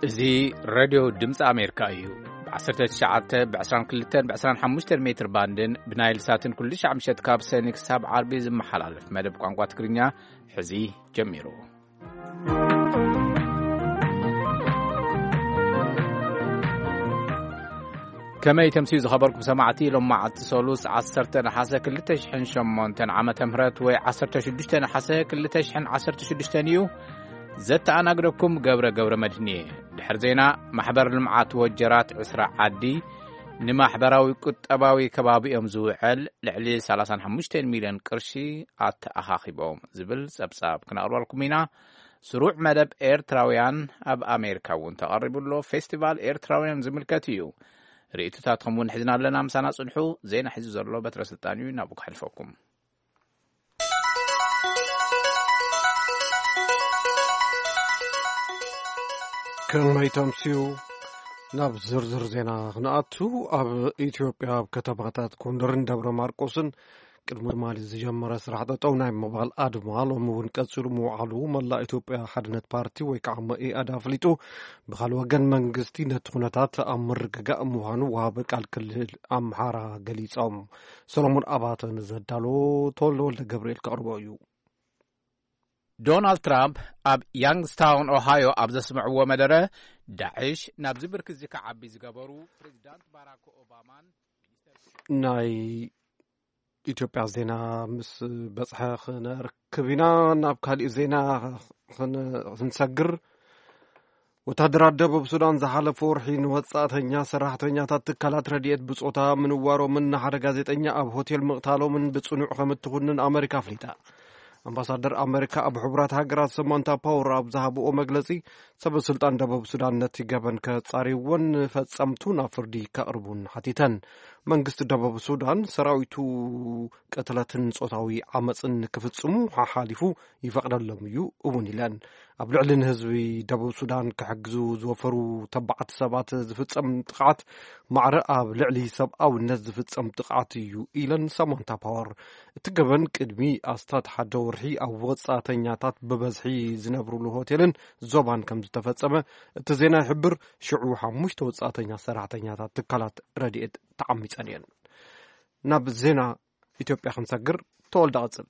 زي راديو دمس أمريكا يو بعصرت الشعات بعشران كلتين بعشران حموشتر متر باندن بنايل ساتن كل شعب مشت كاب سينك ساب عربي زم حلالف مدب قنقوة تكرينيا حزي جميرو كما يتمسيز خبركم سمعتي لما عتصولوس عصرتنا حاسة كل تشحن شمونتن عام تمرات وعصرت شدشتنا حاسة كل تشحن عصرت شدشتنيو زت أنا أقربكم قبر مدنية دحرزينا محبر المعات وجرات عسرة عادي نما حبراوي كتاباوي كبابي أمزوعل لعلي 35 مليون قرشي أخاخيبهم زبل سبساب كنا أروى لكمينا سروع مدب إيرتراويان أب أمريكا وانتقربوا له فيستيفال إيرتراويان زملكاتيو رئيتو تاتخمون حزنا لنا مسانا صنحو زينا حزو زرلو بتر سلطانيو نابوك حلفوكم كما يتمسيو ناب زرزر زينا غناءتو أب إثيوبيا بكتابات كوندرن دبر ماركوسن قدم مالي زجمره سرحته طوناي مبال ادمال ومون قصلو موعلو ملا إثيوبيا حدنت بارتي ወይ ከዓ አዳፍሊጡ በኻል ወገን መንግስቲ ነትኹነታት አምርግጋ ምዃኑ ወበቃል ክልል አምሃራ ገሊጾም ሰሎሞን አባተን ዘዳሎ ተወልደ ገብርኤል ቀርቦዩ ዶናልድ ትራምፕ ኣብ ያንግስታውን ኦሃዮ ኣብ ዘስምዕዎ መደረ ዳዕሽ ናብ ዝብርክ ዝከዓቢ ዝገበሩ ፕሬዝዳንት ባራክ ኦባማን ናይ ኢትዮጵያ ዜና ምስ በጽሐ ክነርክብና ናብ ካልእ ዜና ክንሰግር ወታደራት ደቡብ ሱዳን ዝሓለፈ ወርሒ ንወጻእተኛ ሰራሕተኛታት ትካላት ረድኤት ብጾታ ምንዋሮምን ሓደ ጋዜጠኛ ኣብ ሆቴል ምቕታሎምን ብጽኑዕ ከምትኹንን ኣሜሪካ ኣፍሊጣ አምባሳደር አሜሪካ ኣብ ሕቡራት ሃገራት ሰማንታ ፓወር ኣብ ዝሃብኦ መግለጺ ሰበ ስልጣን ደቡብ ሱዳን ነቲ ገበን ከጻሪውን ፈጸምቱ ናብ ፍርዲ ከቕርቡን ሓቲተን መንግስቲ ደቡብ ሱዳን ሰራዊቱ ቀትለትን ጾታዊ ዓመፅን ክፍጽሙ ሓሓሊፉ ይፈቅደሎም እዩ እውን ኢለን ኣብ ልዕሊ ህዝቢ ደቡብ ሱዳን ክሕግዙ ዝወፈሩ ተባዓት ሰባት ዝፍጸም ጥቃት ማዕረ ኣብ ልዕሊ ሰብኣውነት ዝፍጸም ጥቃት እዩ ኢለን ሰማንታ ፓወር እቲ ገበን ቅድሚ ኣስታት ሓደ ወርሒ ኣብ ወጻእተኛታት ብበዝሒ ዝነብሩሉ ሆቴልን ዞባን ከም ዝተፈጸመ እቲ ዜና ይሕብር ሽዑ 5 ወጻእተኛ ሰራሕተኛታት ትካላት ረድኤት ተዓሚጸን እየን ናብ ዜና ኢትዮጵያ ክንሰግር ተወልደ ቅጽል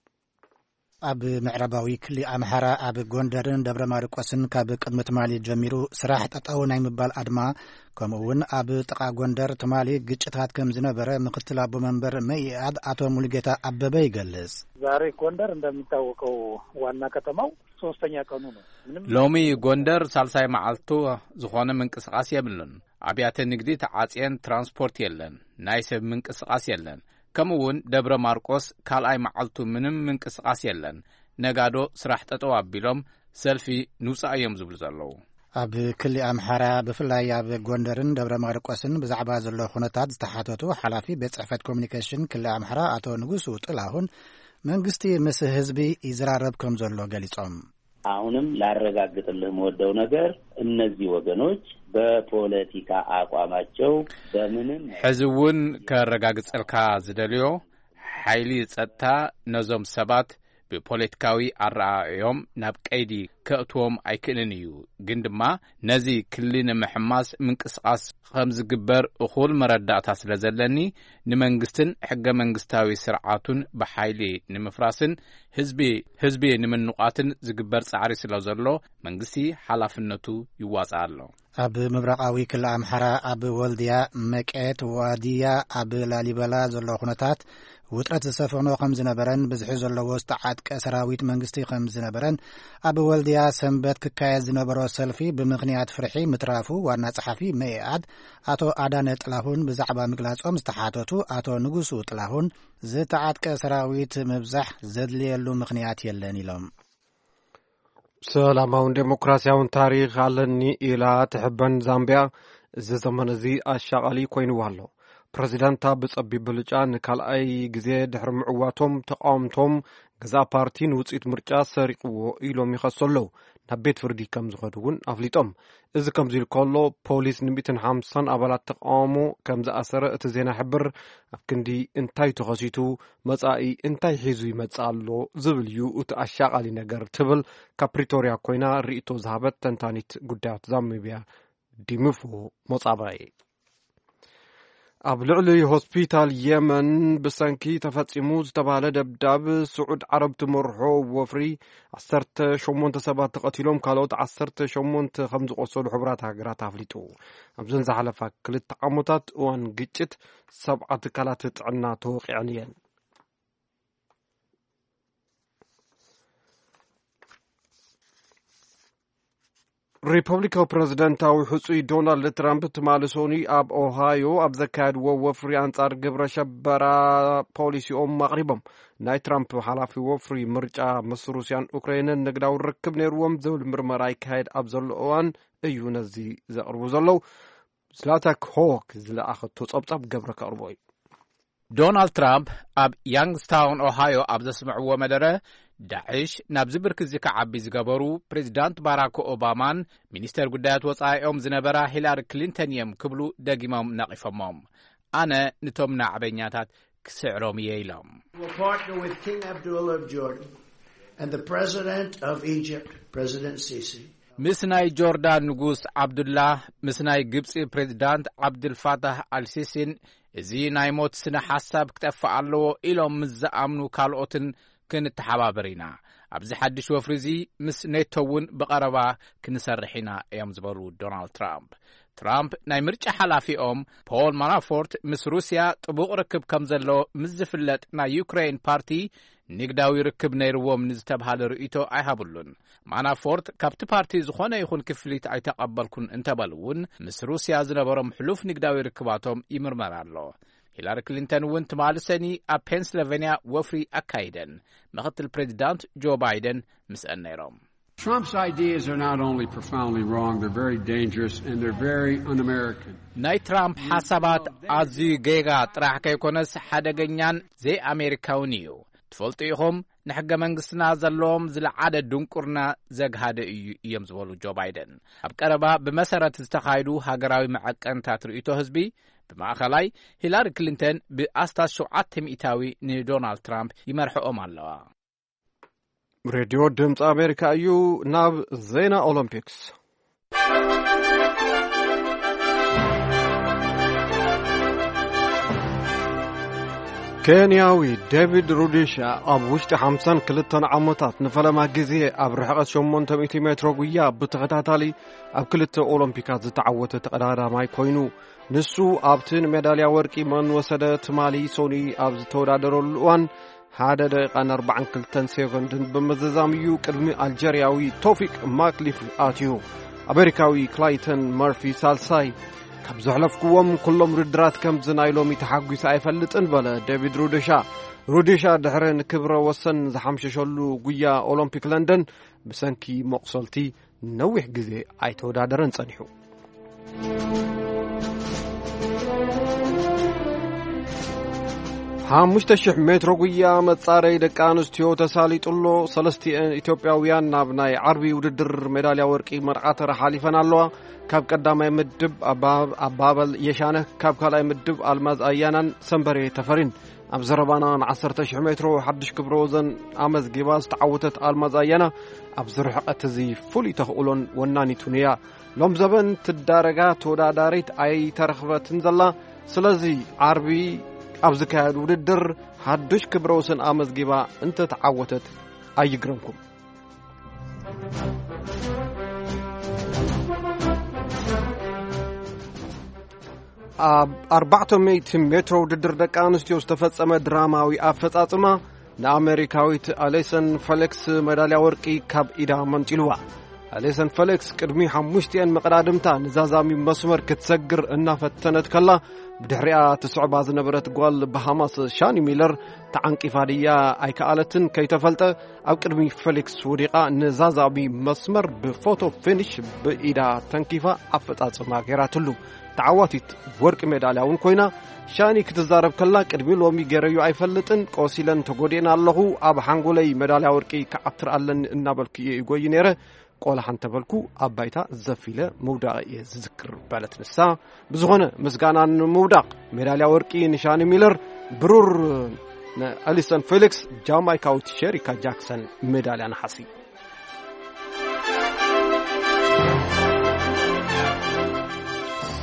ኣብ ምዕራባዊ ክሊ ኣምሓራ ኣብ ጎንደርን ደብረ ማርቆስን ካብ ቅድሚ ትማሊ ጀሚሩ ስራሕ ጠጠው ናይ ምባል ኣድማ ከምኡውን ኣብ ጥቃ ጎንደር ትማሊ ግጭታት ከም ዝነበረ ምክትል አቦ መንበር መኢአድ አቶ ሙሉጌታ አበበ ይገልጽ። ዛሬ ጎንደር እንደሚታወቀው ዋና ከተማው ሶስተኛ ቀኑ ነው። ሎሚ ጎንደር ሳልሳይ መዓልቱ ዝኾነ ምንቅስቃስ የብልን። አብያተ ንግዲ ተዓጽየን ትራንስፖርት የለን። ናይ ሰብ ምንቅስቃስ የለን። ከምኡውን ደብረ ማርቆስ ካልኣይ መዓልቱ ምንም ምንቅስቃስ የለን። ነጋዶ ስራሕ ጠጠው አቢሎም ሰልፊ ንውፃእ እዮም ዝብሉ ዘለዉ። ኣብ ክሊ ኣምሓራ ብፍላይ ኣብ ጎንደርን ደብረ ማርቆስን ብዛዕባ ዘሎ ኩነታት ዝተሓተቱ ሓላፊ ቤት ጽሕፈት ኮሙኒኬሽን ክሊ ኣምሓራ አቶ ንጉሱ ጥላሁን መንግስቲ ምስ ህዝቢ ይዝራረብ ከም ዘሎ ገሊጾም አሁንም ላረጋግጥልህ የምወደው ነገር እነዚህ ወገኖች በፖለቲካ አቋማቸው በምንም ሕዝቡን ከረጋግጽልካ ዝደልዮ ኃይሊ ጸጥታ ነዞም ሰባት በፖለቲካዊ አራዮም ናብ ቀይዲ ከእትዎም አይክልን እዩ ግን ድማ ነዚ ክሊን ምሕማስ ምንቅስቃስ ከም ዝግበር እኹል መረዳእታ ስለዘለኒ ንመንግስትን ሕገ መንግስታዊ ስርዓቱን በኃይሊ ንምፍራስን ህዝቢ ንምንቋትን ዝግበር ጻዕሪ ስለዘሎ መንግስቲ ሓላፍነቱ ይዋጻእ ኣሎ። ኣብ ምብራቃዊ ክሊ ኣምሓራ ኣብ ወልድያ መቄት ዋዲያ ኣብ ላሊበላ ዘሎ ኩነታት ውጥረት ዝሰፈኖ ከም ዝነበረን ብዝሒ ዘለዎ ዝተዓጥቀ ሰራዊት መንግስቲ ከም ዝነበረን ኣብ ወልድያ ሰንበት ክካየድ ዝነበሮ ሰልፊ ብምኽንያት ፍርሒ ምትራፉ ዋና ጸሓፊ መኢአድ አቶ አዳነ ጥላሁን ብዛዕባ ምግላጾም ዝተሓተቱ አቶ ንጉሱ ጥላሁን ዝተዓጥቀ ሰራዊት ምብዛሕ ዘድልየሉ ምኽንያት የለን ኢሎም ሰላማውን ዴሞክራሲያውን ታሪክ ኣለኒ ኢላ ትሕበን ዛምቢያ እዚ ዘመን እዚ ኣሻቓሊ ኮይኑዋ ኣሎ ፕሬዚዳንታ ብጸቢብ ብልጫ ንካልኣይ ግዜ ድሕሪ ምዕዋቶም ተቃውምቶም ገዛ ፓርቲን ውፅኢት ምርጫ ሰሪቕዎ ኢሎም ይኸሰለው ናብ ቤት ፍርዲ ከም ዝኸዱ እውን ኣፍሊጦም እዚ ከምዚ ኢሉ ከሎ ፖሊስ ን150 ኣባላት ተቃውሞ ከም ዝኣሰረ እቲ ዜና ሕብር ኣብ ክንዲ እንታይ ተኸሲቱ መጻኢ እንታይ ሒዙ ይመጽእ ኣሎ ዝብል እዩ እቲ ኣሻቓሊ ነገር ትብል ካብ ፕሪቶሪያ ኮይና ርእቶ ዝሃበት ተንታኒት ጉዳያት ዛምቢያ ዲምፎ ሞጻባይ ኣብ ልዕሊ ሆስፒታል የመን ብሰንኪ ተፈጺሙ ዝተባሃለ ደብዳብ ስዑድ ዓረብ ትመርሖ ወፍሪ 18 ሰባት ተቐቲሎም ካልኦት 18 ከም ዝቆሰሉ ሕብራት ሃገራት ኣፍሊጡ ኣብዘን ዝሓለፋ 2 ዓመታት እዋን ግጭት 7 ትካላት ጥዕና ተወቂዐን እየን ሪፐብሊካዊ ፕሬዝደንታዊ ሕጹይ ዶናልድ ትራምፕ ትማልሶኒ ኣብ ኦሃዮ ኣብ ዘካየድዎ ወፍሪ አንጻር ግብረ ሸበራ ፖሊሲኦም ኣቕሪቦም ናይ ትራምፕ ሓላፊ ወፍሪ ምርጫ ምስ ሩስያን ኡክራይንን ንግዳዊ ርክብ ነይርዎም ዝብል ምርመራ ይካየድ ኣብ ዘሎ እዋን እዩ ነዚ ዘቕርቡ ዘለው ዝላታክ ሆክ ዝለኣኸቶ ጸብጻብ ገብረ ከቕርቦ እዩ ዶናልድ ትራምፕ ኣብ ያንግስታውን ኦሃዮ ኣብ ዘስምዕዎ መደረ ዳዕሽ ናብ ዝብርክ ዝከዓቢ ዝገበሩ ፕሬዚዳንት ባራክ ኦባማን ሚኒስተር ጉዳያት ወጻኢኦም ዝነበራ ሂላሪ ክሊንተን እዮም ክብሉ ደጊሞም ነቒፎሞም ኣነ ንቶም ናዕበኛታት ክስዕሮም እየ ኢሎም ምስ ናይ ጆርዳን ንጉስ ዓብዱላህ ምስ ናይ ግብፂ ፕሬዚዳንት ዓብድልፋታህ አልሲሲን እዚ ናይ ሞት ስነ ሓሳብ ክጠፍእ ኣለዎ ኢሎም ምስ ዝኣምኑ ካልኦትን ክንተሓባበር ኢና ኣብዚ ሓድሽ ወፍሪ እዚ ምስ ኔቶ እውን ብቐረባ ክንሰርሕ ኢና እዮም ዝበሉ ዶናልድ ትራምፕ ናይ ምርጫ ሓላፊኦም ፖል ማናፎርት ምስ ሩስያ ጥቡቕ ርክብ ከም ዘሎ ምስ ዝፍለጥ ናይ ዩክሬን ፓርቲ ንግዳዊ ርክብ ነይርዎም ንዝተባሃለ ርእይቶ ኣይሃብሉን ማናፎርት ካብቲ ፓርቲ ዝኾነ ይኹን ክፍሊት ኣይተቐበልኩን እንተበሉ እውን ምስ ሩስያ ዝነበሮም ሕሉፍ ንግዳዊ ርክባቶም ይምርመር ኣሎ ሂላሪ ክሊንተን እውን ትማልሰኒ ኣብ ፔንስልቬንያ ወፍሪ ኣካይደን ምክትል ፕሬዚዳንት ጆ ባይደን ምስአን ነይሮም Trump's ideas are not only profoundly wrong, they're very dangerous and they're very un-American. ናይ ትራምፕ ሓሳባት ኣዝዩ ጌጋ ጥራሕ ከይኮነስ ሓደገኛን ዘይ-ኣሜሪካውን እዩ ትፈልጡ ኢኹም ንሕገ መንግስትና ዘለዎም ዝለዓለ ድንቁርና ዘግሃደ እዩ እዮም ዝበሉ ጆ ባይደን ኣብ ቀረባ ብመሰረት ዝተኻይዱ ሃገራዊ መዐቀንታት ርእይቶ ህዝቢ ብማእኸላይ ሂላሪ ክሊንተን ብኣስታት 700 ንዶናልድ ትራምፕ ይመርሕኦም ኣለዋ ሬድዮ ድምፂ ኣሜሪካ እዩ ናብ ዜና ኦሎምፒክስ ኬንያዊ ዴቪድ ሩዲሻ ኣብ ውሽጢ 52 ዓመታት ንፈለማ ግዜ ኣብ ርሕቐት 800 ሜትሮ ጉያ ብተኸታታሊ ኣብ 2 ኦሎምፒካት ዝተዓወተ ተቐዳዳማይ ኮይኑ ንሱ ኣብቲ ሜዳልያ ወርቂ መን ወሰደ ትማሊ ሶኒ ኣብ ዝተወዳደረሉ እዋን 1 ደቂቃ 42 ሴኮንድን ብምዝዛም እዩ ቅድሚ ኣልጀርያዊ ቶፊቅ ማክሊፍ ኣትዩ ኣሜሪካዊ ክላይተን መርፊ ሳልሳይ ካብ ዘሕለፍክዎም ኩሎም ውድድራት ከም ዝናይሎም ተሓጒሳ ኣይፈልጥን በለ ዴቪድ ሩዲሻ ድሕሪ ንክብረ ወሰን ዝሓምሸሸሉ ጉያ ኦሎምፒክ ለንደን ብሰንኪ መቕሰልቲ ነዊሕ ግዜ ኣይተወዳደረን ጸኒሑ 5,000 ሜትሮ ጉያ መጻረይ ደቂ ኣንስትዮ ተሳሊጡሎ 3 ኢትዮጵያውያን ናብ ናይ ዓርቢ ውድድር ሜዳልያ ወርቂ መርዓተር ሓሊፈን ኣለዋ ካብ ቀዳማይ ምድብ ኣባበል የሻነህ ካብ ካልኣይ ምድብ ኣልማዝ ኣያናን ሰንበሬ ተፈሪን ኣብ ዘረባና 10,000 ሜትሮ ሓድሽ ክብረ ወሰን ኣመዝጊባ ዝተዓወተት ኣልማዝ ኣያና ኣብ ዝርሕቐት እዚ ፍሉይ ተኽእሎን ወናኒቱን እያ ሎም ዘበን ትዳረጋ ተወዳዳሪት ኣይተረኽበትን ዘላ ስለዚ ዓርቢ ኣብ ዝካየድ ውድድር ሓድሽ ክብረ ወሰን ኣመዝጊባ እንተ ተዓወተት ኣይግረምኩም ኣብ 400 ሜትሮ ውድድር ደቂ ኣንስትዮ ዝተፈጸመ ድራማዊ ኣፈጻጽማ ንኣሜሪካዊት ኣሌሰን ፌሊክስ ሜዳልያ ወርቂ ካብ ኢዳ መንጢልዋ ኣሌሰን ፌሊክስ ቅድሚ 5 መቀዳድምታ ንዛዛሚ መስመር ክትሰግር እናፈተነት ከላ ብድሕሪኣ ትስዕባ ዝነበረት ጓል ባሃማስ ሻኒ ሚለር ተዓንቂፋ ድያ ኣይከኣለትን ከይተፈልጠ ኣብ ቅድሚ ፌሊክስ ወዲቓ ንዛዛሚ መስመር ብፎቶ ፊኒሽ ብኢዳ ተንኪፋ ኣፈጻጽማ ገይራትሉ ተዓዋቲት ወርቂ ሜዳልያ እውን ኮይና ሻኒ ክትዛረብ ከላ ቅድሚ ሎሚ ገረዩ ኣይፈልጥን ቆሲለን ተጎዴና ኣለኹ ኣብ ሓንጎለይ ሜዳልያ ወርቂ ከዓትር ኣለኒ እናበልኩ ይጎይ ነይረ ቆላ ሓንተበልኩ ኣብ ባይታ ዘፊለ መውዳቕ እየ ዝዝክር ባለት ንሳ ብዝኾነ ምስጋና ንምውዳቕ ሜዳልያ ወርቂ ንሻኒ ሚለር ብሩር ንኣሊሰን ፌሊክስ ጃማይካዊት ሼሪካ ጃክሰን ሜዳልያ ነሓሲ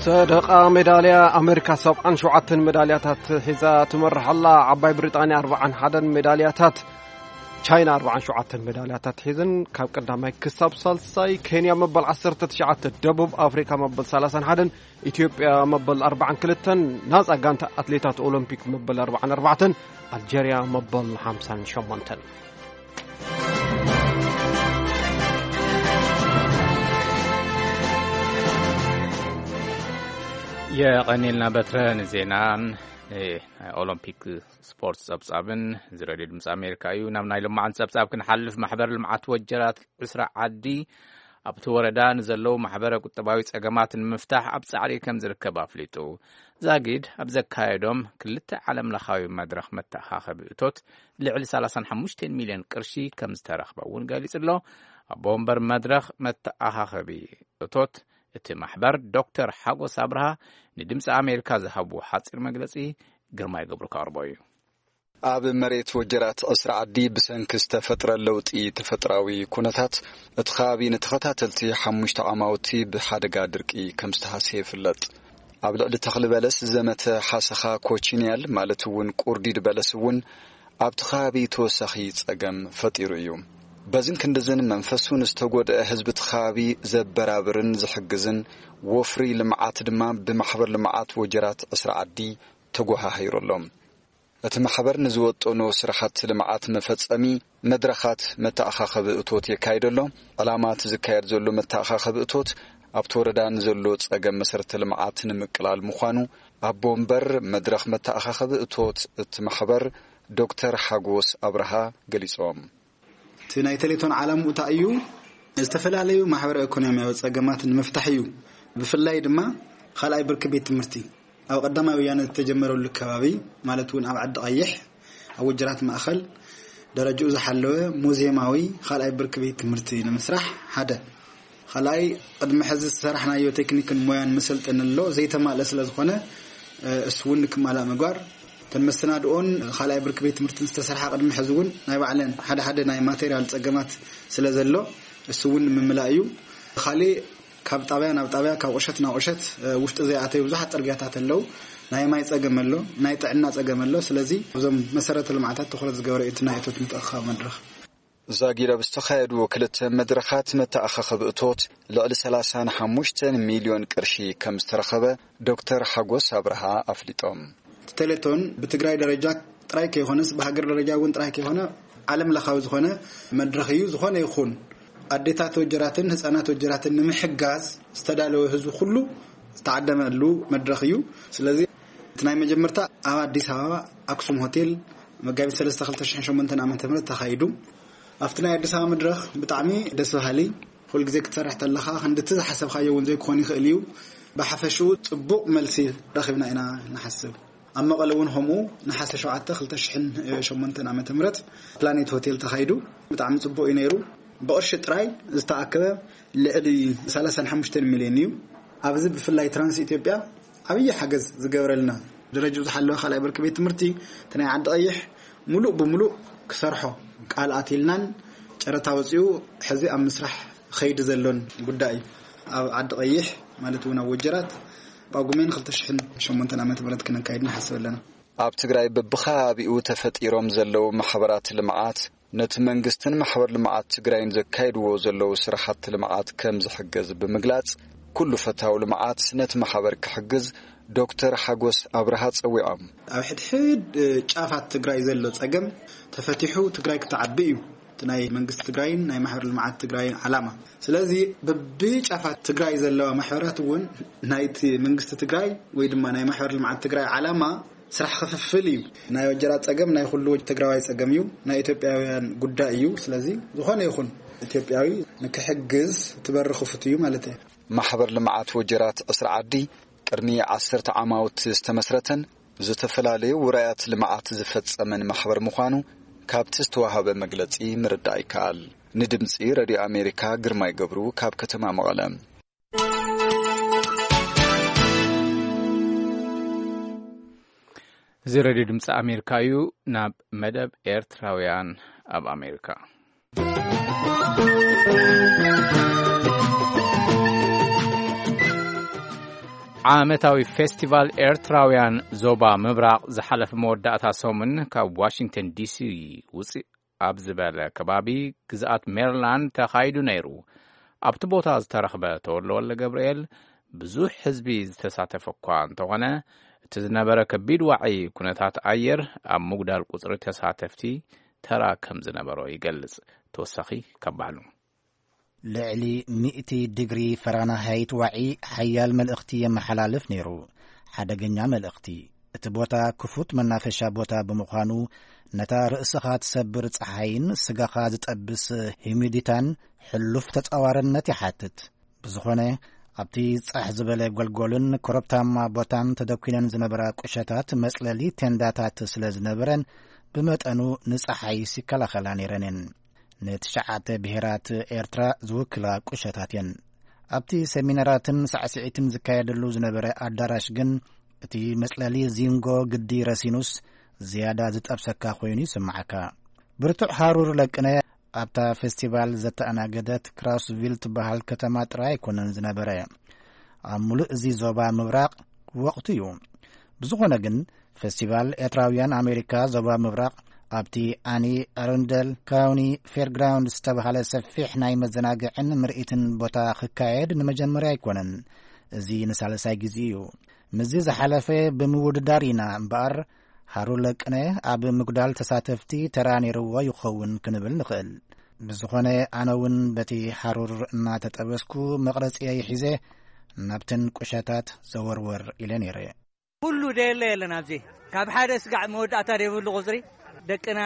صدق ميدالية أمريكا 77 ميداليات حيزا تمرح الله عباي بريطانيا 41 ميداليات تشاينا 47 ميداليات حيزن كاب قدامي كسب سالساي كينيا مبل 19 دبوب أفريقيا مبل 31 إثيوبيا مبل 42 ناس أغانت أتليتات أولمبيك مبل 44 ألجيريا مبل 58 يا قنيلنا بتران زينان أولمبيك سبورت سبسابن زرادي دمس أمريكا يونام نايلو معن سبساب كنحلف محبر المعات وجرات أسرع عدي أبتو وردان زلو محبر كتباوي سأقامات المفتاح أبسعري كم زركب أفليتو زاقيد أبزكايدوم كلتا عالم لخاوي مدرخ متاحاخ بيوتوت لعلي 35 مليون قرشي كم زترخبا ونقالي سلو أبومبر مدرخ متاحاخ بيوتوت እቲ ማሕበር ዶክተር ሓጎስ አብርሃ ንድምፂ ኣሜሪካ ዝሃቡ ሓፂር መግለፂ ግርማይ ገብሩ ካርቦ እዩ ኣብ መሬት ወጀራት እስራ ዓዲ ብሰንኪ ዝተፈጥረ ለውጢ ተፈጥራዊ ኩነታት እቲ ከባቢ ንተኸታተልቲ 5 ዓመት ብሓደጋ ድርቂ ከም ዝተሃስየ ይፍለጥ ኣብ ልዕሊ ተኽሊ በለስ ዘመተ ሓሰኻ ኮቺኒያል ማለት እውን ቁርዲድ በለስ እውን ኣብቲ ከባቢ ተወሳኺ ፀገም ፈጢሩ እዩ በዝን ክንደዘን መንፈሱን ዝተጎደ ህዝብ ተኻቢ ዘበራብርን ዝሕግዝን ወፍሪ ልምዓት ድማ ብማሕበር ልምዓት ወጀራት እስራ ዓዲ ተጓሃሂሩሎም እቲ ማሕበር ንዝወጠኑ ስራሕቲ ልምዓት መፈጸሚ መድረኻት መተኣኻኸቢ እቶት የካይደሎ ዓላማት ዝካየድ ዘሎ መተኣኻኸቢ እቶት ኣብ ተወረዳን ዘሎ ፀገም መሰረተ ልምዓት ንምቅላል ምዃኑ ኣብ ቦምበር መድረኽ መተኣኻኸቢ እቶት እቲ ማሕበር ዶክተር ሓጎስ አብርሃ ገሊጾም ትናይ ቴሌቶን ዓለም ወታዩ ዝተፈላላዩ ማሕበራዊ ኢኮኖሚያዊ ፀገማትን መፍታሕዩ ብፍላይ ድማ ኻልኣይ ብርኪ ቤት ትምህርቲ ኣብ ቀዳማዊ ወያነ ተጀመረሉ ከባቢ ማለት እውን ኣብ ዓዲ ቀይሕ ኣብ ወጀራት ማእኸል ደረጃኡ ዝሓለወ ሙዚየማዊ ኻልኣይ ብርኪ ቤት ትምህርቲ ንምስራሕ ሓደ ኻልኣይ ቅድሚ ሕዚ ሰራሕናዮ ቴክኒክን ሞያን መሰልጠነሎ ዘይተማለ ስለዝኾነ እስውን ክማላ መጓር ተመስናድኦን ኻልኣይ ብርኪ ቤት ትምህርቲ ዝተሰርሐ ቅድሚ ሕዚ እውን ናይ ባዕለን ሓደ ናይ ማቴሪያል ፀገማት ስለዘሎ እስውን ምምላዩ ኻሊ ካብ ጣብያ ናብ ጣብያ ካብ ቆሸት ናብ ቆሸት ውሽጥ ዘይኣተዩ ብዙሓት ፅርግያታት ኣለው ናይ ማይ ፀገም ኣሎ ናይ ጥዕና ፀገም ኣሎ ስለዚ እዞም መሰረተ ልምዓታት ትኩረት ዝገበረ እቲ ናይ እቶት ምትእኽኻብ መድረኽ ዛጊራ ብዝተኻየዱ ክልተ መድረኻት መተኣኻኸቢ እቶት ልዕሊ 35 ሚልዮን ቅርሺ ከም ዝተረኸበ ዶክተር ሓጎስ አብርሃ ኣፍሊጦም ቴሌቶን በትግራይ ደረጃ ጥራይ ከይሆነስ በሀገር ደረጃ እውን ጥራይ ከይሆነ ዓለም ለኻው ዝኾነ መድረኽ እዩ ዝኾነ ይኹን ኣዴታት ወጀራትን ህፃናት ወጀራትን ንምሕጋዝ ዝተዳለወ ህዝብ ሁሉ ዝተዓደመሉ መድረኽ እዩ ስለዚ ትናይ መጀመርታ ኣብ አዲስ አበባ አክሱም ሆቴል መጋቢት 3/2008 ዓመተ ምህረት ተኻይዱ ኣብቲ ናይ አዲስ አበባ መድረኽ ብጣዕሚ ደስ በሃሊ ኩል ግዜ ክትሰርሕ ተለኻ ክንድቲ ዝሓሰብካዮ እውን ዘይኮን ይኽእል እዩ ብሓፈሹ ጽቡቕ መልሲ ረኺብና ኢና ንሓስብ ኣብ መቐለውን ሆሙ ነሐሰ 7/2008 ዓመተ ምህረት ፕላኔት ሆቴል ተኻይዱ ብጣዕሚ ጽቡቕ እዩ ነይሩ በቅርሽ ጥራይ ዝተኣከበ ልዕሊ 35 ሚልዮን እዩ ኣብዚ ብፍላይ ትራንስ ኢትዮጵያ ዓብይ ሓገዝ ዝገበረልና ደረጃኡ ዝሓለወ ኻልኣይ ብርኪ ቤት ትምህርቲ ተናይ ዓዲ ቀይሕ ሙሉእ ብሙሉእ ክሰርሖ ቃል ኣቲልናን ጨረታ ወፂኡ ሕዚ ኣብ ምስራሕ ኸይድ ዘሎን ጉዳይ ኣብ ዓዲ ቀይሕ ማለት እውን ኣብ ወጀራት ባጉሜን 2008 ዓመተ ምህረት ከነካይድና ሓስበለና ኣብ ትግራይ በብኻቢኡ ተፈጢሮም ዘለው ማሕበራት ልምዓት ነቲ መንግስትን ማሕበር ልምዓት ትግራይን ዘካይድዎ ዘለው ስራሕቲ ልምዓት ከም ዝሕገዝ ብምግላጽ ኩሉ ፈታው ልምዓት ነቲ ማሕበር ክሕግዝ ዶክተር ሓጎስ አብርሃ ፀዊዖም ኣብ ሕድሕድ ጫፋት ትግራይ ዘሎ ፀገም ተፈቲሑ ትግራይ ክትዓቢ እዩ ናይ መንግስት ትግራይን ናይ ማሕበር ልምዓት ትግራይን ዓላማ ስለዚ በብጫፋት ትግራይ ዘለዋ ማሕበራት እውን ናይቲ መንግስት ትግራይ ወይ ድማ ናይ ማሕበር ልምዓት ትግራይ ዓላማ ስራሕ ክፍፍል እዩ ናይ ወጀራት ፀገም ናይ ኩሉ ትግራዋይ ፀገም እዩ ናይ ኢትዮጵያውያን ጉዳይ እዩ ስለዚ ዝኾነ ይኹን ኢትዮጵያዊ ንክሕግዝ ትበርኽ ፍቱ እዩ ማለት እዩ ማሕበር ልምዓት ወጀራት እስራ ዓዲ ቅድሚ 10 ዓመት ዝተመስረተን ዝተፈላላዩ ውራያት ልምዓት ዝፈጸመን ማሕበር ምዃኑ ካብቲ ዝተዋሃበ መግለጺ ምርዳእ ይከኣል ንድምፂ ሬድዮ ኣሜሪካ ግርማይ ገብሩ ካብ ከተማ መቐለ እዚ ሬድዮ ድምፂ ኣሜሪካ እዩ ናብ መደብ ኤርትራውያን ኣብ ኣሜሪካ ዓመታዊ ፌስቲቫል ኤርትራውያን ዞባ ምብራቕ ዝሓለፈ መወዳእታ ሰሙን ካብ ዋሽንግተን ዲሲ ውፅእ ኣብ ዝበለ ከባቢ ግዝኣት ሜሪላንድ ተኻይዱ ነይሩ። ኣብቲ ቦታ ዝተረኽበ ተወልደ ገብርኤል ብዙሕ ህዝቢ ዝተሳተፈ እኳ እንተኾነ እቲ ዝነበረ ከቢድ ዋዒ ኩነታት ኣየር ኣብ ምጉዳል ቁፅሪ ተሳተፍቲ ተራ ከም ዝነበሮ ይገልጽ። ተወሳኺ ከባሉ ልዕሊ 100 ዲግሪ ፈራናሃይት ዋዒ ሓያል መልእኽቲ የመሓላልፍ ነይሩ። ሓደገኛ መልእኽቲ። እቲ ቦታ ክፉት መናፈሻ ቦታ ብምዃኑ ነታ ርእስኻ ትሰብር ፀሓይን ስጋኻ ዝጠብስ ሂሚዲታን ሕሉፍ ተጻዋርነት ይሓትት። ብዝኾነ ኣብቲ ጻሕ ዝበለ ጎልጎልን ኮረብታማ ቦታን ተደኪነን ዝነበራ ቁሸታት መጽለሊ ቴንዳታት ስለ ዝነበረን ብመጠኑ ንፀሓይ ሲከላኸላ ነይረንን። ንትሽዓተ ብሔራት ኤርትራ ዝውክላ ቁሸታት እየን። ኣብቲ ሰሚናራትን ሳዕስዒትን ዝካየደሉ ዝነበረ ኣዳራሽ ግን እቲ መጽለሊ ዚንጎ ግዲ ረሲኑስ ዝያዳ ዝጠብሰካ ኮይኑ ይስምዓካ። ብርቱዕ ሃሩር ለቅነ ኣብታ ፌስቲቫል ዘተኣናገደት ክራስቪል ትበሃል ከተማ ጥራይ ኣይኮነን ዝነበረ። ኣብ ሙሉእ እዚ ዞባ ምብራቕ ወቕቱ እዩ። ብዝኾነ ግን ፌስቲቫል ኤርትራውያን ኣሜሪካ ዞባ ምብራቕ ኣብቲ ኣኒ ኣሮንደል ካውኒ ፌርግራውንድ ዝተባሃለ ሰፊሕ ናይ መዘናግዕን ምርኢትን ቦታ ክካየድ ንመጀመርያ ኣይኮነን። እዚ ንሳለሳይ ጊዜ እዩ። ምዚ ዝሓለፈ ብምውድዳር ኢና እምበኣር ሃሩር ለቅነ ኣብ ምጉዳል ተሳተፍቲ ተራ ነይርዎ ይኸውን ክንብል ንኽእል። ብዝኾነ ኣነ እውን በቲ ሃሩር እናተጠበስኩ መቕረፂየ ይሒዘ ናብተን ቁሸታት ዘወርወር ኢለ ነይረ። ኩሉ ደየለ የለን ኣብዚ ካብ ሓደ ስጋዕ መወዳእታ ደይብሉ ቁፅሪ ደቅና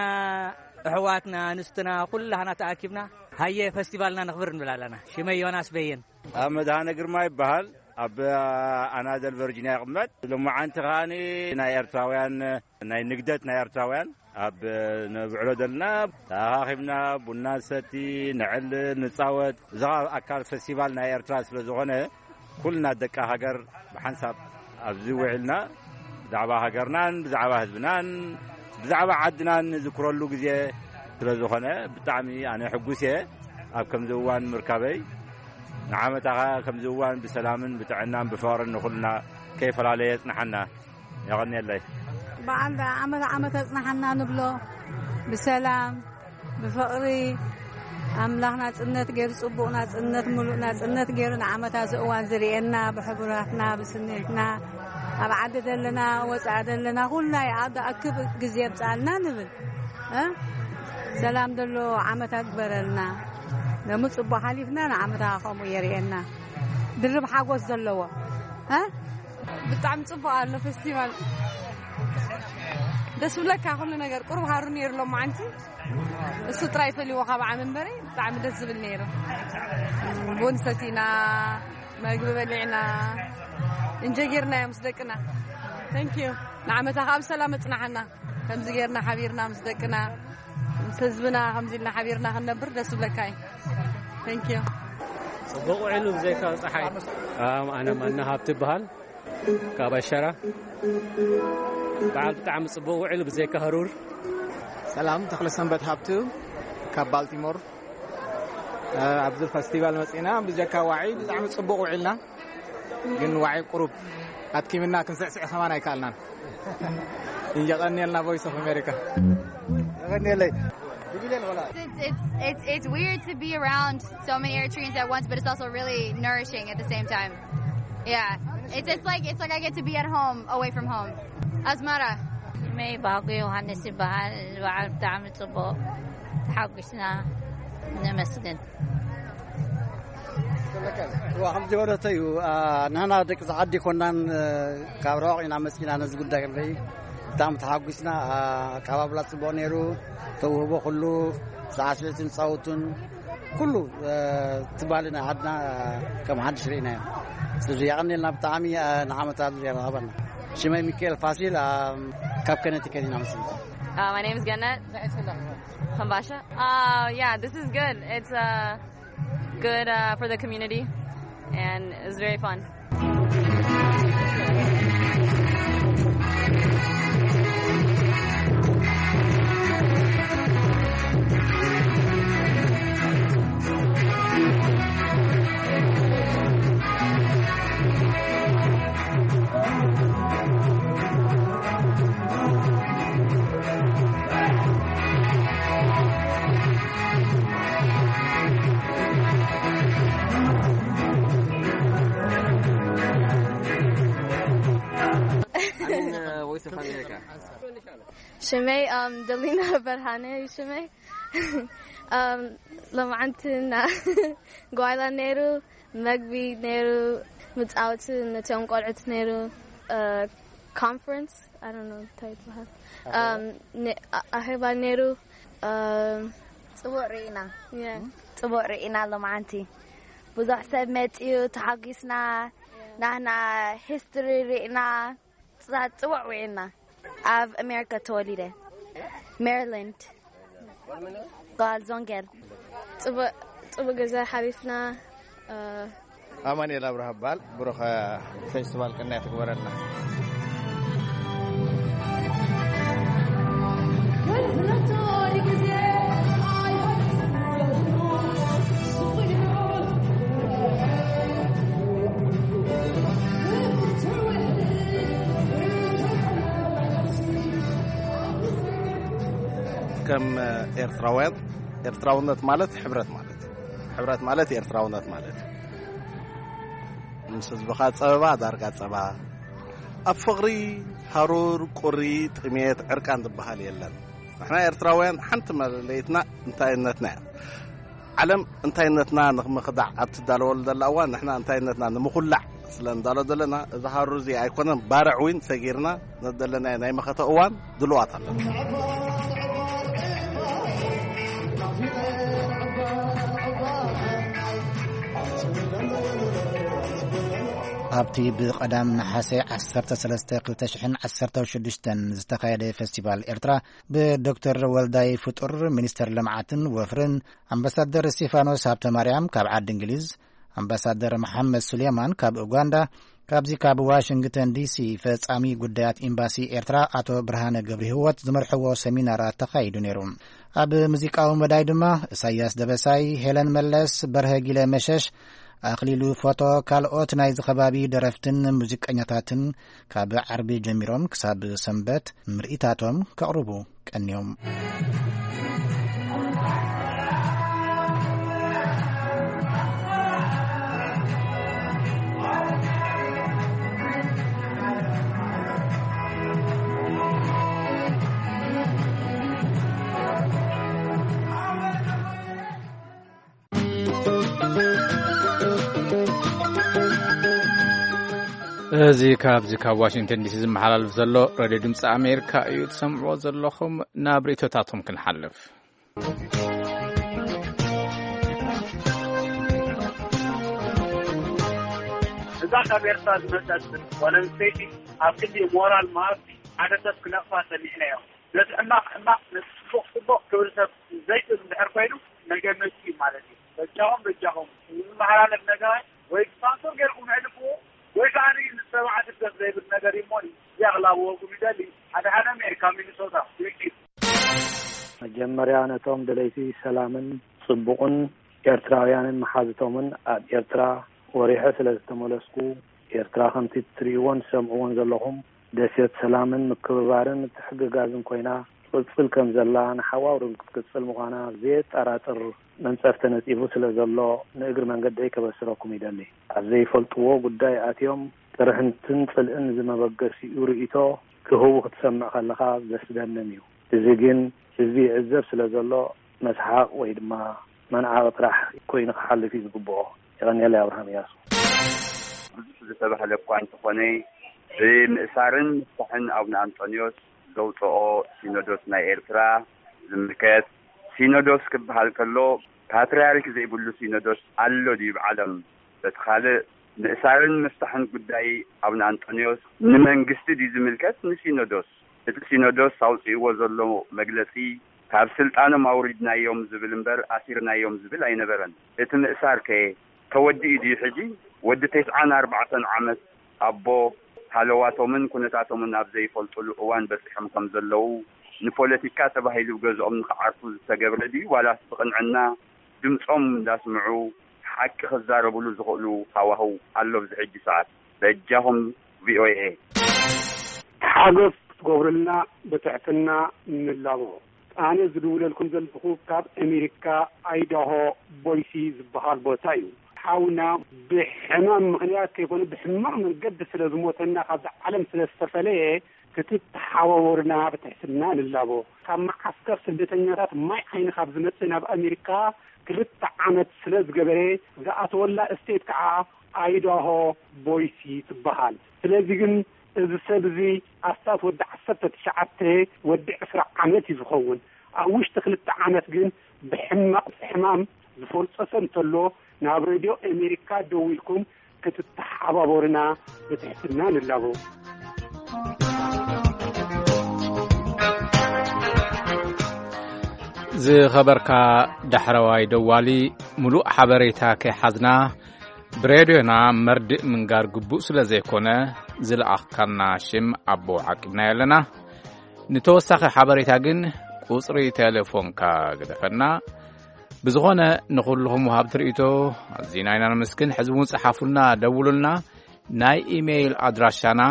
ኣሕዋትና ንስትና ኩላህና ተኣኪብና ሃየ ፌስቲቫልና ንኽብር ንብል ኣለና። ሽመይ ዮናስ በየን ኣብ መድሃነ ግርማ ይበሃል። ኣብ ኣናደል ቨርጂኒያ ይቕመጥ። ሎማዓንቲ ኸኣኒ ናይ ኤርትራውያን ናይ ንግደት ናይ ኤርትራውያን ኣብ ነብዕሎ ዘለና ተኣኻኺብና ቡና ሰቲ ንዕልል ንፃወት። እዛ ኣካል ፌስቲቫል ናይ ኤርትራ ስለ ዝኾነ ኩልና ደቂ ሃገር ብሓንሳብ ኣብዚ ውዒልና ብዛዕባ ሃገርናን ብዛዕባ ህዝብናን ብዛዕባ ዓድናን ዝክረሉ ግዜ ስለ ዝኾነ ብጣዕሚ ኣነ ሕጉስ እየ ኣብ ከምዚ እዋን ምርካበይ። ንዓመታኻ ከምዚ እዋን ብሰላምን ብጥዕናን ብፍቕርን ንኹልና ከይፈላለየ የፅናሓና ይቐኒየለይ። በዓል ዓመት ኣፅናሓና ንብሎ ብሰላም ብፍቕሪ ኣምላኽ ናጽነት ገይሩ ጽቡቕ ናጽነት ሙሉእ ናጽነት ገይሩ ንዓመታ ዝእዋን ዝርኤና ብሕቡራትና ብስኒትና ኣብ ዓዲ ዘለና ወፃኢ ዘለና ኩላይ ኣብ ኣክብ ግዜ ብጻልና ንብል ሰላም ደሎ ዓመታት ግበረልና ደሞ ጽቡቕ ሓሊፍና ንዓመታ ከምኡ የርኤና ድርብ ሓጎስ ዘለዎ ብጣዕሚ ጽቡቕ ኣሎ ፌስቲቫል ደስ ብለካ ኩሉ ነገር ቁርብ ሃሩር ነይሩ ሎማዓንቲ እሱ ጥራይ ፈልይዎ ካብ ዓመት በሪ ብጣዕሚ ደስ ዝብል ነይሩ። ቡን ሰቲና ምግቢ በሊዕና እንጀጌርና ምስ ደቅና ታንኪዩ ንዓመታ ካብ ሰላም ፅናሕና ከምዚ ጌርና ሓቢርና ምስ ደቅና ምስ ህዝብና ከምዚ ኢልና ሓቢርና ክንነብር ደስ ብለካ እዩ። ታንኪዩ ጽቡቕ ውዕሉ ብዘይካ ፀሓይ ኣነ ማና ሃብቲ ይበሃል ካብ ኣሸራ በዓል ብጣዕሚ ጽቡቕ ውዕሉ ብዘይካ ሃሩር። ሰላም ተኽለ ሰንበት ሃብቱ ካብ ባልቲሞር ኣብዚ ፌስቲቫል መፂና ብዘይካ ዋዒ ብጣዕሚ ጽቡቕ ውዕልና ግን ዋዒ ቁሩብ ኣትኪምና ክንስዕስዕ ኸማን ኣይከኣልናን እንጀቐኒየልና ቮይስ ኦፍ ኣሜሪካ ይቐኒየለይ። It's weird to be around so many Eritreans at once, but it's also really nourishing at the same time. Yeah, it's like I get to be at home away from home. Asmara. May bago Yohanes ibahal baal ta'am tubo تحققنا نمسكن. وحمد الله تيو نحن دك عدي كنا كابراقنا مسكين أنا زود دكان تام تحققنا كابابلا سبونيرو توهو كله ساسلتين صوتون كله تبالنا عدنا كم حد شرينا سجياني نبتامي نعمة الله ربنا شمي ميكيل فاسيل كاب كنتي كدي نامسين. My name is Gannet Hambasha. Yeah, this is good. It's good for the community and it's very fun. شمي دلينا برهانة شمي لما عنتنا قايلة نيرو مقبي نيرو متعوت نتيوم قلعت نيرو conference I don't know type أحبا نيرو صبور رئينا لما عنتي بضع سمتيو تحقيسنا نحنا history رئينا صبور رئينا of America توليده Maryland قال زونجل صبور جزاء حبيبنا أماني لا برهبال بروح فيستيفال كنا تكبرنا كم إرتراونات مالت حبرات مالت إرتراونات مالت مسز بخات صبا دارقات صبا أفغري هارور قريت قميت عركان دبهال يلن احنا إرتراوين حنت مليتنا انتاينتنا علم انتاينتنا مخدع أبتدالول دلأوان احنا انتاينتنا نمخلع سلان دالو دلنا إذا هارور زي أيكونا بارعوين سجيرنا ندلنا نايمة خطأوان دلوات ኣብቲ ብቐዳም ናሓሴ 13/2016 ዝተኻየደ ፌስቲቫል ኤርትራ ብዶክተር ወልዳይ ፍጡር ሚኒስተር ልምዓትን ወፍርን ኣምባሳደር ስቴፋኖስ ሃብተማርያም ካብ ዓዲ እንግሊዝ ኣምባሳደር መሐመድ ሱሌማን ካብ ኡጋንዳ ካብዚ ካብ ዋሽንግተን ዲሲ ፈጻሚ ጉዳያት ኤምባሲ ኤርትራ ኣቶ ብርሃነ ገብሪ ህይወት ዝመርሕዎ ሰሚናራት ተኻይዱ ነይሩ ኣብ ሙዚቃዊ መዳይ ድማ ኢሳያስ ደበሳይ ሄለን መለስ በርሀ ጊለ መሸሽ ኣኽሊሉ ፎቶ ካልኦት ናይ ዝኸባቢ ደረፍትን ሙዚቀኛታትን ካብ ዓርቢ ጀሚሮም ክሳብ ሰንበት ምርኢታቶም ከቕርቡ ቀንዮም እዚ ካብ ዋሽንግተን ዲሲ ዝመሓላለፍ ዘሎ ሬድዮ ድምፂ ኣሜሪካ እዩ ትሰምዕዎ ዘለኹም ናብ ርእቶታቶም ክንሓልፍ እዛ ካብ ኤርትራ ዝመፀት ወለንስተይቲ ኣብ ክንዲ ሞራል ማእቲ ሓደ ሰብ ክነቕፋ ሰኒሕና እዮም ነቲ ሕማቕ ፅቡቅ ክብል ሰብ ዘይክእል እንድሕር ኮይኑ ነገነቲ ማለት እዩ በጃኹም ዝመሓላለፍ ነገራት ወይ ስፖንሰር ገይርኩም ንዕልፍዎ ወይ ከዓ ንሰብዓት ደስ ዘይብል ነገር ይሞኒ ያغላብዎ ጉሚደሊ ሓደ ኣሜሪካ ሚኒሶታ መጀመርያ ነቶም ደለይቲ ሰላምን ጽቡቕን ኤርትራውያንን መሓዝቶምን ኣብ ኤርትራ ወሪሐ ስለ ዝተመለስኩ ኤርትራ ከምቲ ትሪእዎን ሰምዕዎን ዘለኹም ደሴት ሰላምን ምክብባርን ትሕግጋዝን ኮይና ቅጽል ከም ዘላ ንሓዋውሩ ክትቅጽል ምዃና ዘየጠራጥር መንጸፍተ ነፂፉ ስለ ዘሎ ንእግር መንገደይ ከበስረኩም ይደሊ ኣብ ዘይፈልጥዎ ጉዳይ ኣትዮም ጥርሕንትን ጽልእን ዝመበገሲኡ ርእይቶ ክህቡ ክትሰምዕ ከለኻ ዘስደንም እዩ እዚ ግን ህዝቢ ይዕዘብ ስለ ዘሎ መስሓቅ ወይ ድማ መንዓቕ ጥራሕ ኮይኑ ክሓልፍ እዩ ዝግብኦ ይቐኒየለ ኣብርሃም እያሱ ብዙሕ ዝተባህለ እኳ እንተኾነ ብምእሳርን ምስታሕን ኣቡነ ኣንጦኒዮስ ዘውፅኦ ሲኖዶስ ናይ ኤርትራ ዝምልከት ሲኖዶስ ክበሃል ከሎ ፓትርያርክ ዘይብሉ ሲኖዶስ ኣሎ ድዩ ብዓለም በቲ ካልእ ምእሳርን ምስታሕን ጉዳይ ኣቡነ ኣንጦኒዮስ ንመንግስቲ ድዩ ዝምልከት ንሲኖዶስ እቲ ሲኖዶስ ኣውፅእዎ ዘሎ መግለፂ ካብ ስልጣኖም ኣውሪድናዮም ዝብል እምበር ኣሲርናዮም ዝብል ኣይነበረን እቲ ምእሳር ከ ተወዲኡ ድዩ ሕጂ ወዲ 94 ዓመት ኣቦ ሃለዋቶምን ኩነታቶምን ኣብ ዘይፈልጡሉ እዋን በፂሖም ከም ዘለዉ ንፖለቲካ ተባሂሉ ገዝኦም ንኽዓርፉ ዝተገብረ ድዩ ዋላስ ብቕንዕና ድምፆም እንዳስምዑ ሓቂ ክዛረብሉ ዝኽእሉ ሃዋህው ኣሎ ብዚ ሕጂ ሰዓት በጃኹም ቪኦኤ ሓገዝ ትገብሩልና ብትሕትና ንላቦ ኣነ ዝድውለልኩም ዘለኹ ካብ ኣሜሪካ ኣይዳሆ ቦይሲ ዝበሃል ቦታ እዩ حاولنا بحمام مغنيات كيكون بحمام من قد سلازموتنا قد علم سلازتفليه كتتحاورنا بتحسنا للابو كما عسكر سلبتنيات ما عين خبز مثلنا بأمريكا كلت عمت سلاز قبري زاعت ولا استيت كعا ايداهو بويسي تبهال سلازيقن إذا سبزي أستاذ ودع 19 ودع 10 عمت يزخون أوش تخلت عمت جن بحمام فرصة سنتلو ناب راديو أمريكا دويلكم كتتحابورنا بتحسنا للابو زي خبرك دحرواي دوالي ملوء حبريتا كحزنا براديونا مرد من غار قبوء سلازيكونا زلأخكنا شم أبو عقبنا يلنا نتوسخ حبريتا جن قصري تليفونكا قدفنا بزغونا نقول لهم وهاب تريتو زيناينا نمسكن حزبون صحافلنا دوللنا ناي ايميل ادراشانا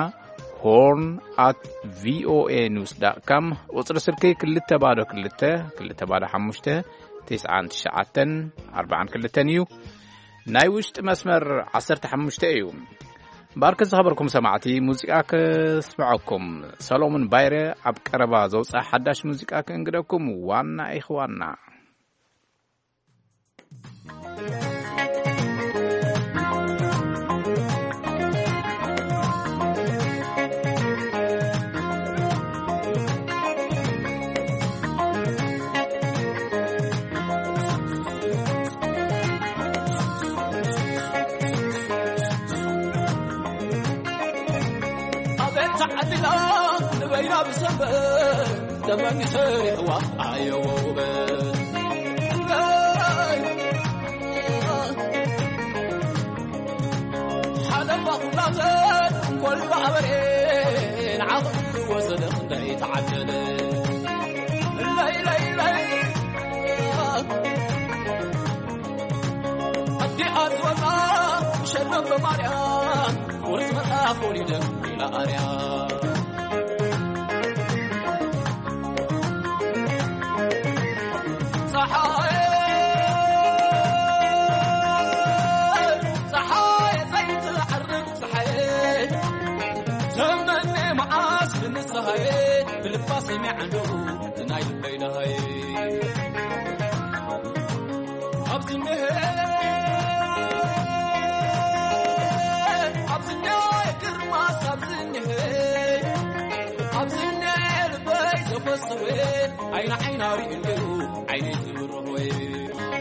horn@voanews.com وصل سلكي كلته بادو كلته بادو 5 9 9 4 كلتنيو ناي وشت مسمر 15 ايو باركز خبركم سمعتي موسيقى كسمعكم سلومن بايره اب قربا زوصا حداش موسيقى كنغدكم وانا اخوانا نبينا بسبب تمني سري هو عيوب حدا بقولات كل بعبرين عقل وصدق يتعدل لا لا لا أدي أدوما شنب بماريان ورزق أخوري لك إلى أريان بالفاصل ما عنده تنايل بينها أبز النهاية كرماس أبز النهاية البيت وفصوين عين عين أريد الجو عيني تبروي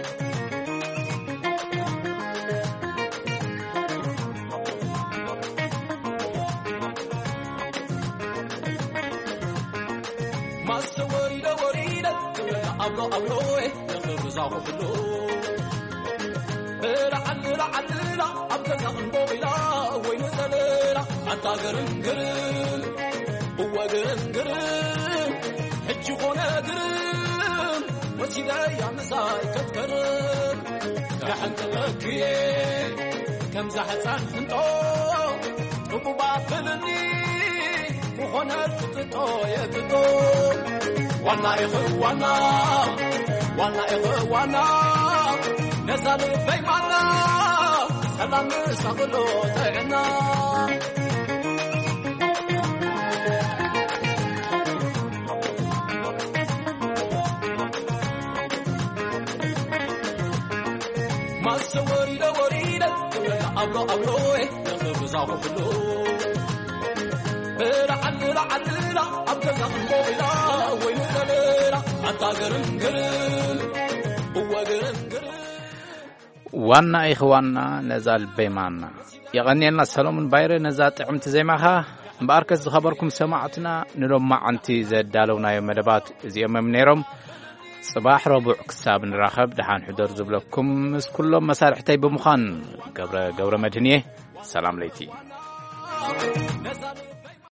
أبلو يخرج زاهو بلو لعل أبقى الموبيلا وين زليلا أنت قرن هو قرن حجي غونا قرن وسيدا يا مساي كتقرن كحنت لكي كم زحسان انتو نبو باقلني وهنا تتو يتتو وانا إخوانا نزل بيمانا سلام سغلو تعنا ما سوريدا أبلو يخرج زاهو بلو لعل أبقى الموبيلا وين زليلا أنت قرن هو قرن وانا إخوانا نزال بيمانا يغني لنا سلومن بايرة نزات عمت زي معها مباركز خبركم سمعتنا نلوم مع أنتي زاد دالونا يوم مدبات زي يوم منيرم صباح ربع كساب نراخب دحان حضور زبلكم كلهم مسارح تايب مخان قبر مدنيه سلام ليتي